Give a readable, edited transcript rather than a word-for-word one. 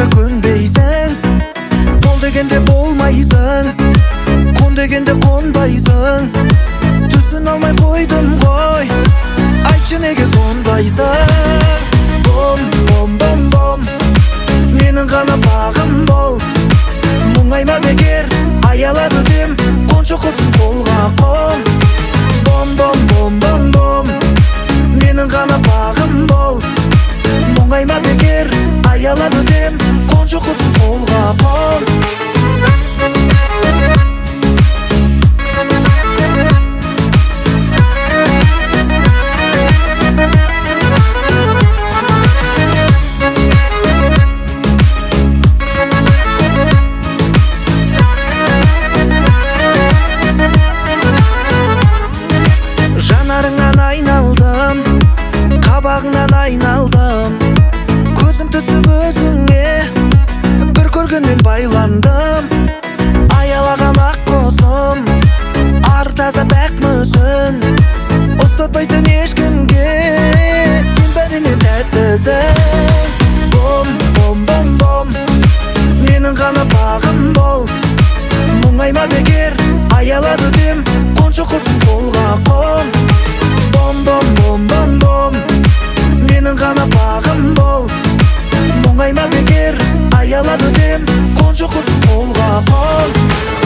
айтқанша көнбейсің, бол дегенде болмайсың, қон дегенде қонбайсың. Түсін алмай қойдым ғой, айтшы неге сондайсың? Бом, бом, бом, бом, менің ғана бағым бол. Мұңайма бекер, аялап өтем, қоншы құсын қолға қон. Бом, бом, бом, бом, бом, менің ғана бағым бол. Мұңайма бекер, аялап өтем, қоншы құсын қолға қон. Жанарыңнан айналдым, қабағыңнан айналдым, көзім түсіп өзіңе бір көргеннен байландым. Аялаған ақ қозым, ар таза пәк мүсін, ұстатпайтын ешкімге, сен бәрінен тәттісің. Бом, бом, бом, бом, менің ғана бағым бол. Мұңайма бекер, аялап өтем, қоншы құсын қолға қон. Бом, бом, бом, бом, бом, менің ғана бағым бол. Мұңайма бекер, аялап өтем, қоншы құсын қолға қон.